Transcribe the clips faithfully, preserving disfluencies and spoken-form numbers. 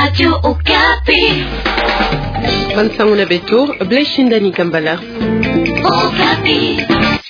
Radio Okapi. Bansango na beto, Bleshindani Kambala. Okapi.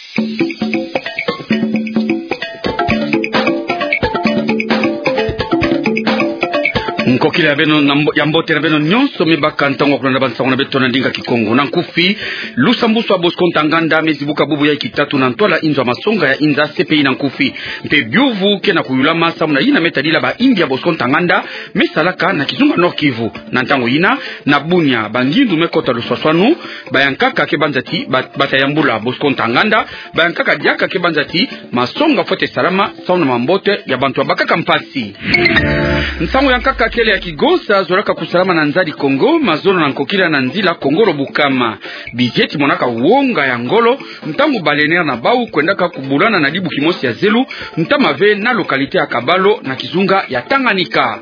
Nkokila beno yambote na beno nyonso mebaka ntango kulanda bansango na beto na ndinga kikongo na nkufi lusambuso a Bosco Ntaganda mezibuka bubu ya kitatu na ntwala inzo masonga ya inza C P I na nkufi mpe byuvu ke na kuyulama samuna yina metadila ba India Bosco Ntaganda mesalaka na kizunga Nord Kivu na ntango yina na bunya bangindu mekota luswaswanu bayankaka ke banzati batayambula Bosco Ntaganda bayankaka diaka ke banzati masonga fote salama sauna mambote ya bantu bakaka mpasi nsango yankaka kele ya kigosa zoraka kusalama na nzadi Kongo mazolo na nkokila na nzila Kongoro Bukama bijeti monaka wonga ya ngolo mtangu balener na bau kwendaka kubulana na dibu kimosi ya zelu mtamave na lokalite ya Kabalo na kizunga ya Tanganyika.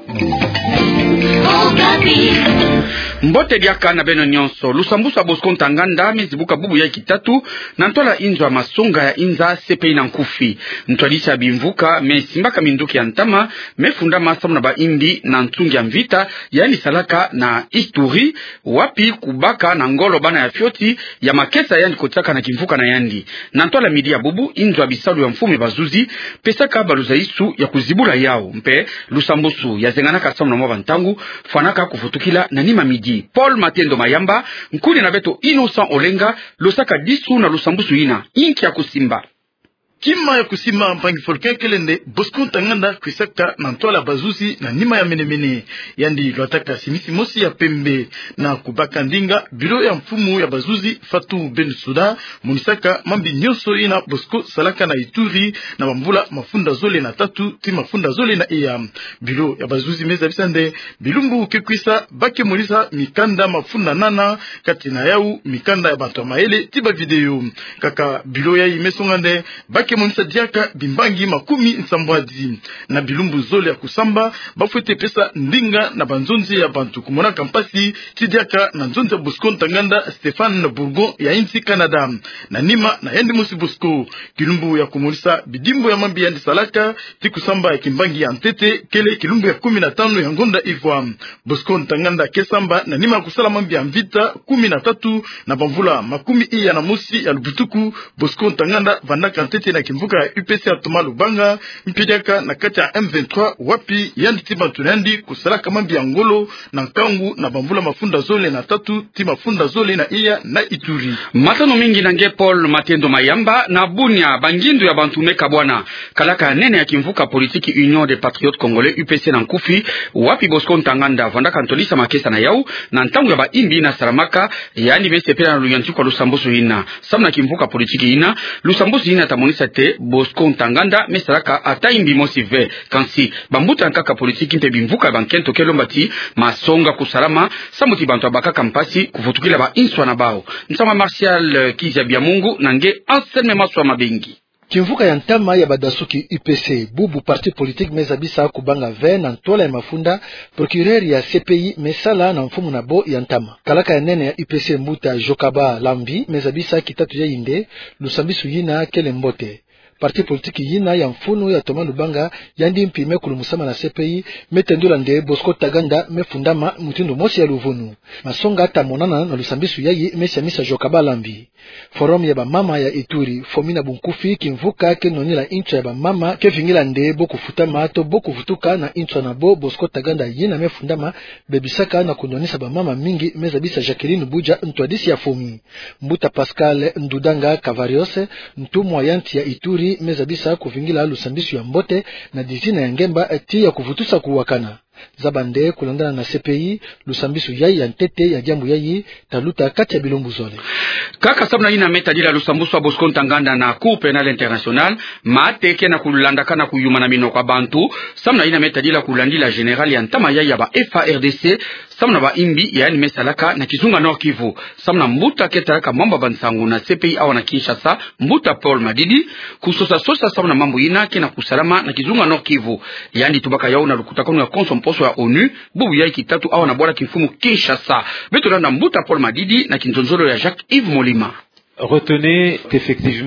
Mbote diaka na beno nyonso lusambuso a Bosco Ntaganda mezibuka bubu ya kitatu na ntola inzo ya masonga ya inza C P I na nkufi ntwadisha bimvuka mesimbaka minduki ya ntama mefunda masamu na ba indi na ntungi ya mvita yani salaka na Ituri wapi kubaka na ngolo bana ya fioti ya makesa yani kotsaka na kimvuka na yandi na ntola midi ya bubu inzo ya bisalu ya mfume bazuzi pesaka baluza isu ya kuzibula yao mpe lusambusu ya zenganaka samu na mwaba ntangu fanaka kufutukila na nima midi Paul Matendo Mayamba nkuni na beto Innocent Olenga losaka disu na lusambusu ina inki ya kusimba kima ya kusima mpangi folken kelende Bosco Ntaganda kwisaka na ntola bazuzi na nima ya menemene yandi lwataka simisi mosi ya pembe na kubaka ndinga biro ya mfumu ya bazuzi Fatu Ben Suda munisaka mambi nyonso ina Bosco salaka na Ituri na bambula mafunda zole na tatu ti mafunda zole na iya biro ya bazuzi meza bisande bilumbu kekwisa bake mulisa mikanda mafunda nana kati na yau mikanda ya bantu maele ti ba video kaka biro ya imesongande bake monisa diaka bimbangi makumi nsambwadi na bilumbu zole ya kusamba bafuete pesa ndinga na banzonzi ya bantu kumona kampasi tidiaka na nzonzi ya Bosco Ntaganda Stéphane Bourgon ya inti Canada na nima na yendi musi Bosco kilumbu ya kumonisa bidimbo ya mambi yandi salaka ti kusamba ya kimbangi ya ntete kele kilumbu ya kumi na tano ya ngonda Ivoire Bosco Ntaganda kesamba na nima kusala mambi ya mvita kumi na tatu na bamvula makumi iya na musi ya lubutuku Bosco Ntaganda vandaka ntete na kimvuka ya U P C ya Toma Lubanga mpidaka na kati ya M vingt-trois wapi yandi tiba tunandi kusalaka mambi ya ngolo na nkangu na bambula mafunda zole na tatu ti mafunda zole na iya na Ituri matano mingi na nge Paul Matendo Mayamba na bunya bangindu ya bantu meka bwana kalaka nene ya kimvuka politiki Union des Patriotes Congolais U P C na nkufi wapi Bosco Ntaganda vandaka ntolisa makesa na yau na ntangu ya ba imbi na saramaka yani besepela na luyantu kwa lusambusu ina samna kimvuka politiki ina lusambusu ina tamonisa te Bosco Ntaganda mesalaka ata imbi mosi ve kansi bambuta nkaka politiki mpe bimvuka bankento kelombati masonga kusalama samuti bantu abakaka mpasi kufutukila ba inswa na bao nsama Martial Kizia Biamungu nange Anselme Maswa Mabengi kimvuka ya ntama ya badasuki U P C bubu parti politique mezabisa kubanga ve na ntola ya mafunda procureur ya C P I mesala na mfumu na bo ya ntama kalaka ya nene ya U P C mbuta Jokaba Lambi mezabisa kitatu ya inde lusambisu yina kele mbote parti politique yina ya mfunu ya Toma Lubanga yandi mpime kulumusama na C P I metendula nde Bosco Ntaganda mefundama mutindo mosi ya luvunu masonga ata monana na lusambisu yayi mesiamisa Jokaba Lambi forum ya ba mama ya Ituri fomina bunkufi kimvuka ke nonila incho ya ba mama ke vingila nde boku futama to boku futuka na incho na bo Bosco Ntaganda yina mefundama bebisaka na kundonisa ba mama mingi mezabisa Jacqueline Buja ntwadisi ya fomi mbuta Pascal Ndudanga Cavariose ntumwa yanti ya Ituri mezabisa kuvingila lusambisu ya mbote na dizina ya ngemba eti ya kuvutusa kuwakana zabande kulandana na C P I lusambisu yayi ya ntete ya jambu yayi taluta kati ya bilombu zole kaka sabna ina metadila lusambusu wa Bosco Ntaganda na Cour Penal International mateke na kulandaka na kuyuma na mino kwa bantu sabna ina metadila kulandila general ya ntama yayi ya ba F A R D C samna ba imbi yani mesalaka na kizunga Nord Kivu samna mbuta ketalaka mambo bansangu na C P I awa na Kinshasa mbuta Paul Madidi kusosa sosa samna mambo ina kena kusalama na kizunga Nord Kivu yani tubaka yao na lukutakono ya konso mposo ya ONU bubu ya kitatu awa na bwala kimfumu Kinshasa beto na mbuta Paul Madidi na kinzonzolo ya Jacques Yves Molima. Retenez qu'effectivement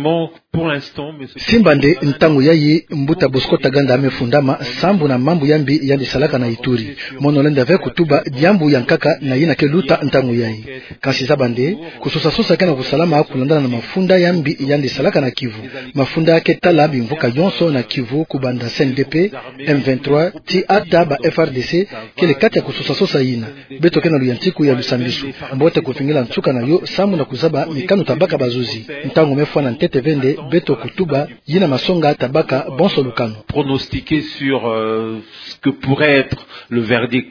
Simbande ntango yayi mbuta Bosco Ntaganda amefundama sambu na mambu yambi yandi salaka na Ituri monolenda ve kutuba diambu yankaka na yina keluta ntango yayi kasi zabande kusosa sosa kana kusalama kulandana na mafunda yambi yandi salaka na Kivu mafunda yake tala bimvuka yonso na Kivu kubanda C N D P M vingt-trois ti ata ba F R D C kele kati ya kusosa sosa yina beto kena luyantiku ya lusambisu mbote kufingila ntuka na yo sambu na kuzaba mikanu tabaka bazuzi ntango mefwana ntete vende beto kutuba yina masonga tabaka bonso lukano pronostiquer sur euh, ce que pourrait être le verdict.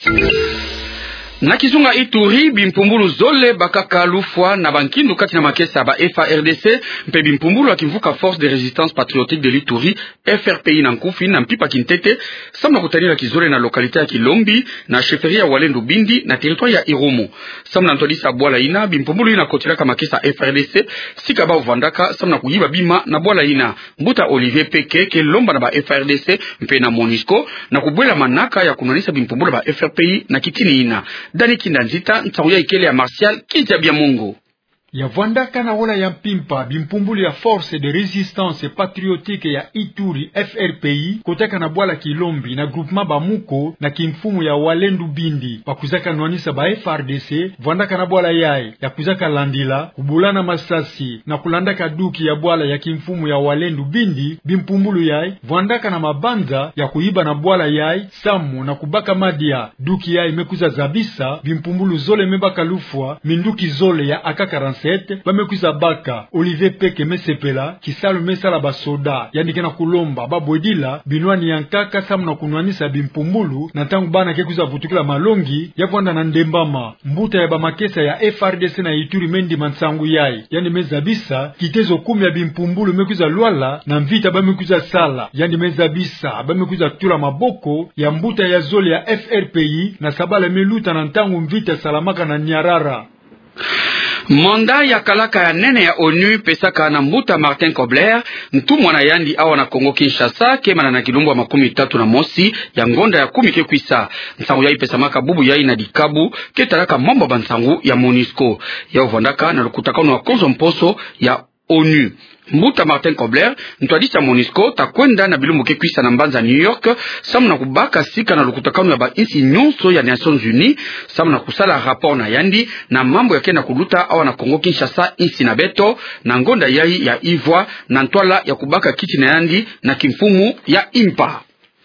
Na kizunga Ituri bimpumbulu zole bakaka lufwa na bankindu kati na makesa ba F A R D C mpe bimpumbulu akivuka Force de Résistance Patriotique de l'Ituri F R P I na nkufi na mpipa kintete samna kutanira kizole na lokalite ya Kilombi na chefferie ya Walendu Bindi na territoire ya Irumu samna ntolisa bwala ina bimpumbulu ina kotilaka makesa F R D C sika ba uvandaka samna kuyiba bima na bwala ina mbuta Olivier Peke ke lomba na ba F R D C mpe na Monisco na kubwela manaka ya kunanisa bimpumbulu ba F R P I na kitini ina Dani Kindanzita ntaruya ikele ya Martial Kijabia Mungu ya Vwandaka na wala ya Mpimpa bimpumbulu ya Force de Résistance Patriotique ya Ituri F R P I kotaka na bwala Kilombi na groupement Bamuko na kimfumu ya Walendu Bindi bakuzaka nwanisa ba F R D C Vwandaka na bwala yae ya kuzaka landila kubulana masasi na kulandaka duki ya bwala ya kimfumu ya Walendu Bindi bimpumbulu yae Vwandaka na mabanza ya kuiba na bwala yae samu na kubaka madia duki yae mekuza zabisa bimpumbulu zole mebaka lufwa minduki zole ya A K quarante-sept bamekuza baka Olivier Peke mesepela kisalu mesala basoda yandikena kulomba babwedila binwani yankaka samu na kunwanisa bimpumbulu na tangu bana kekuza vutukila malongi ya Vwanda na ndembama mbuta ya bamakesa ya F R D C na Ituri mendi mansangu yai yani mezabisa kitezo kumi ya bimpumbulu mekuza lwala na mvita bamekuza sala yani mezabisa bamekuza tula maboko ya mbuta ya zole ya F R P I na sabala meluta na ntangu mvita salamaka na Nyarara. Manda ya kalaka ya nene ya ONU pesaka na mbuta Martin Kobler ntumwa na yandi awa na Kongo Kinshasa kema na kilumbu wa makumi tatu na mosi ya ngonda ya kumi kekwisa nsangu ya ipesa maka bubu ya ina dikabu ketaraka mambo bansangu ya Monisco ya uvandaka na lukutakano wa konzo mposo ya ONU. Mbuta Martin Kobler ntwadisa Monisco takwenda na bilumbu kekwisa na mbanza New York samu na kubaka sika na lukutakano ya ba insi nyonso ya Nations Unies samu na kusala rapport na yandi na mambo ya kena kuluta awa na Kongo Kinshasa insi na beto na ngonda yai ya Ivoire na ntwala ya kubaka kiti na yandi na kimfumu ya Impa.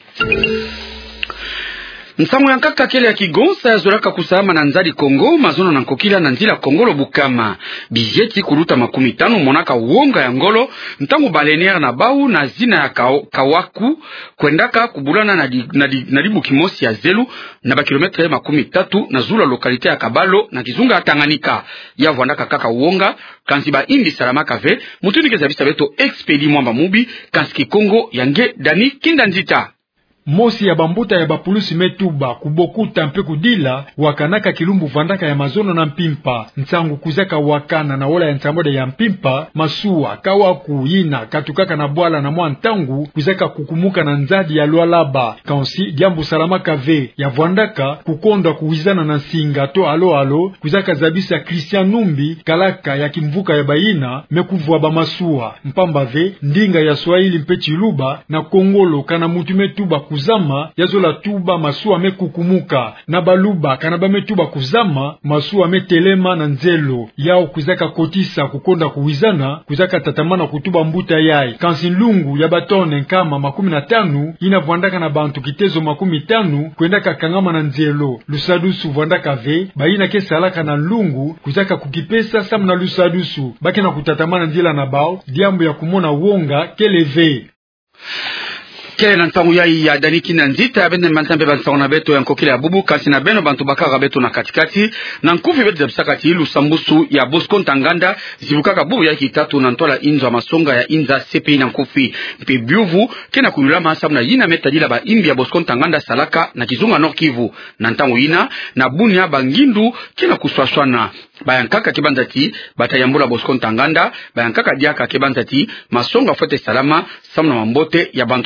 Nsamu yankaka kele ya Kigonsa ya zoraka kusama na nzadi Kongo mazono na nkokila na nzila Kongolo Bukama bijeti kuluta makumi tano monaka uonga ya ngolo ntangu balener na bau na zina ya kawaku kwendaka kubulana na, di, na, di, na dibu kimosi ya zelu na ba kilometre makumi tatu na zula lokalite ya Kabalo na kizunga ya Tanganyika ya Vwandaka kaka uonga kansi ba imbi salama kave mutuni kezabisa beto expedi mwamba mubi kansi Kikongo yange Dani Kindanzita mosi ya bambuta ya bapulusi metuba kubokuta mpe kudila wakanaka kilumbu Vwandaka ya mazono na Mpimpa nsangu kuzaka wakana na wala ya ntsamode ya Mpimpa masuwa kawaku yina katukaka na bwala na mwa ntangu kuzaka kukumuka na nzadi ya Lualaba kansi diambu salama kave ya Vwandaka kukonda kuwizana na singa to alo alo kuzaka zabisa Christian Numbi kalaka ya kimvuka ya bayina mekuvwa ba masuwa mpambave ndinga ya Swahili mpe Chiluba na Kongolo kana mutu metuba kuzama yazola tuba masuwa mekukumuka na baluba kana bametuba kuzama masuwa metelema na nzelo yao kuzaka kotisa kukonda kuwizana kuzaka tatamana kutuba mbuta yai kansi lungu ya batone nkama makumi na tanu ina Vwandaka na bantu kitezo makumi tanu kwendaka kangama na nzelo lusadusu Vwandaka ve baina kesalaka na lungu kuzaka kukipesa samu na lusadusu baki na kutatamana njila na bao diambu ya kumona wonga keleve kele na ntangu ya ya Dani Kindanzita ya bende mantambe bansangu na beto ya nkokile ya bubu kasi na beno bantu bakaka beto na katikati na nkufi beto zabisakati ilu sambusu ya Bosco Ntaganda zibukaka bubu ya kitatu na ntola inzo ya masonga ya inza C P I na nkufi mpe biuvu kena kuyulama sabu na yina metadila ba imbi ya Bosco Ntaganda salaka na kizunga Nord Kivu na ntangu yina na bunia bangindu kena kuswaswana bayankaka kebanzati batayambula Bosco Ntaganda bayankaka diaka kebanzati masonga fote salama sabu na mambote ya bantu bakaka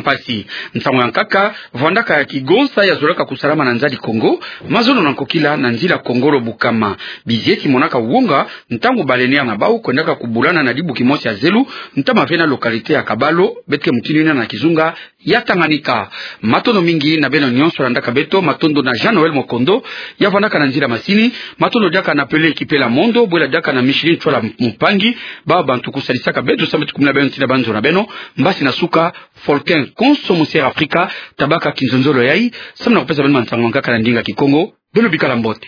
mpasi msango ya kaka vandaka ya kigonsa ya zolaka kusalama na nzali Kongo mazono na kokila na nzila Kongoro Bukama bizieti monaka uonga ntango balenea na bau kwendaka kubulana na dibu kimosi ya zelu ntama vena lokalite ya Kabalo betke mtinina na kizunga ya Tanganyika matondo mingi na beno nyonso ndaka beto matondo na Jean Noel Mokondo ya vandaka na nzila masini matondo jaka na pele kipela mondo bwela jaka na Michelin Tchola Mupangi baba bantu kusalisaka beto sameti kumi na beno tina banzo na beno mbasi na suka Folken Konso Monsieur Afrika tabaka kinzonzolo yai samna kupesa beno mansango kaka na ndinga Kikongo beno bikala mbote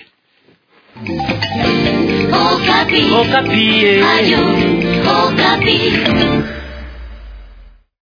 Okapi. Okapi. Ayo. Okapi.